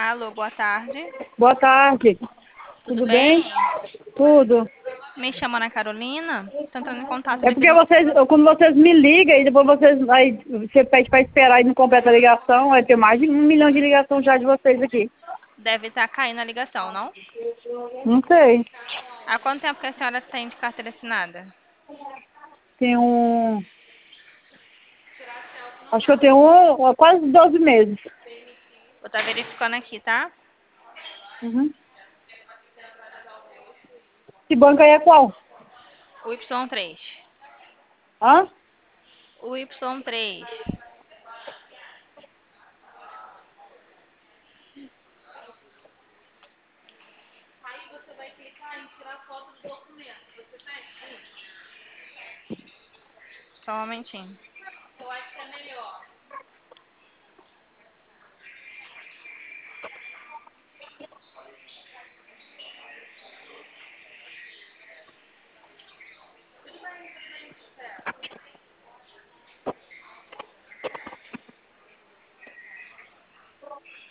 Alô, boa tarde. Boa tarde. Tudo Tudo bem? bem? Tudo. Me chamo Ana Carolina. Estou entrando em contato É porque devido... vocês, quando vocês me ligam e depois você pede para esperar e não completa a ligação, vai ter mais de 1 milhão de ligação já de vocês aqui. Deve estar caindo a ligação, não? Não sei. Há quanto tempo que a senhora tem de carteira assinada? Tem acho que eu tenho quase 12 meses. Vou estar verificando aqui, tá? Uhum. Que banco aí é qual? O Y3. Hã? O Y3. Só um momentinho.